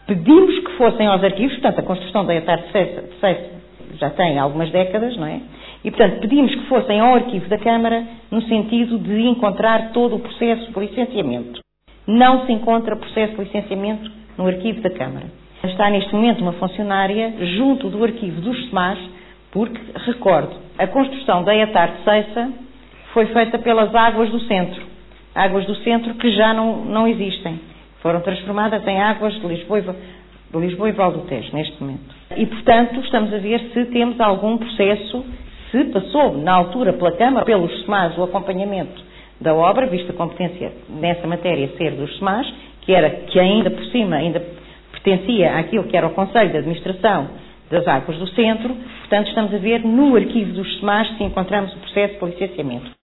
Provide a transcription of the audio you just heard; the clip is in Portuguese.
Pedimos que fossem aos arquivos, portanto, a construção da ETAR de Ceiça já tem algumas décadas, não é? E, portanto, pedimos que fossem ao arquivo da Câmara no sentido de encontrar todo o processo de licenciamento. Não se encontra processo de licenciamento no arquivo da Câmara. Está neste momento uma funcionária junto do arquivo dos SEMAS, porque, recordo, a construção da ETAR de Ceiça foi feita pelas águas do centro. Águas do centro que já não existem. Foram transformadas em águas de Lisboa e Val do Tejo, neste momento. E, portanto, estamos a ver se temos algum processo, se passou, na altura, pela Câmara, pelos SEMAS, o acompanhamento da obra, visto a competência nessa matéria ser dos SEMAS, que ainda por cima, ainda pertencia àquilo que era o Conselho de Administração das Águas do Centro. Portanto, estamos a ver no arquivo dos SEMAS se encontramos o processo de licenciamento.